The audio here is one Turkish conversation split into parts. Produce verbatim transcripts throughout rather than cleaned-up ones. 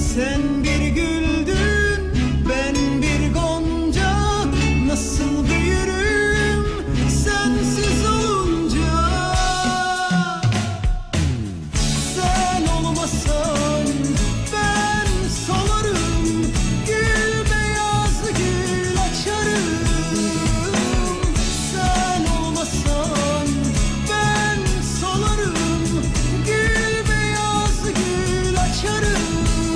Sen bir güldün, ben bir gonca. Nasıl büyürüm sensiz olunca. Sen olmasan ben solarım, gül beyaz gül açarım. Sen olmasan ben solarım, gül beyaz gül açarım.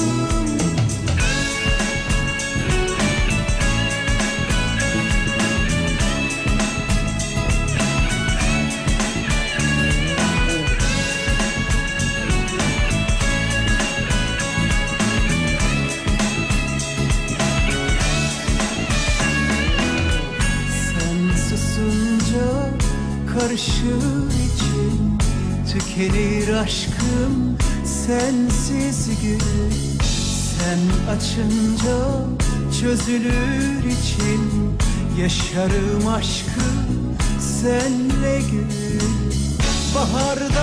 Sen susunca karışır içim, tükenir aşkım sensiz gül. Sen açınca çözülür için, yaşarım aşkım senle gül. Baharda